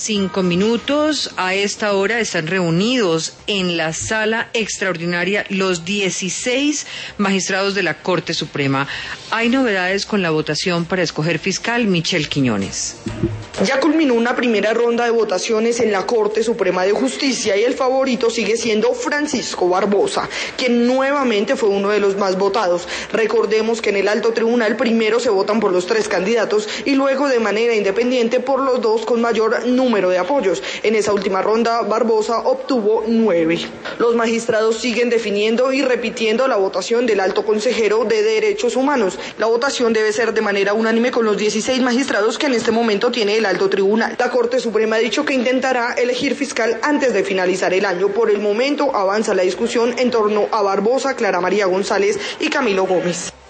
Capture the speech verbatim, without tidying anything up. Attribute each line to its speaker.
Speaker 1: Cinco minutos. A esta hora están reunidos en la sala extraordinaria los dieciséis magistrados de la Corte Suprema. Hay novedades con la votación para escoger fiscal. Michelle Quiñones.
Speaker 2: Ya culminó una primera ronda de votaciones en la Corte Suprema de Justicia y el favorito sigue siendo Francisco Barbosa, quien nuevamente fue uno de los más votados. Recordemos que en el alto tribunal primero se votan por los tres candidatos y luego de manera independiente por los dos con mayor número de apoyos. En esa última ronda Barbosa obtuvo nueve. Los magistrados siguen definiendo y repitiendo la votación del alto consejero de Derechos Humanos. La votación debe ser de manera unánime con los dieciséis magistrados que en este momento tiene el alto tribunal. La Corte Suprema ha dicho que intentará elegir fiscal antes de finalizar el año. Por el momento avanza la discusión en torno a Barbosa, Clara María González y Camilo Gómez.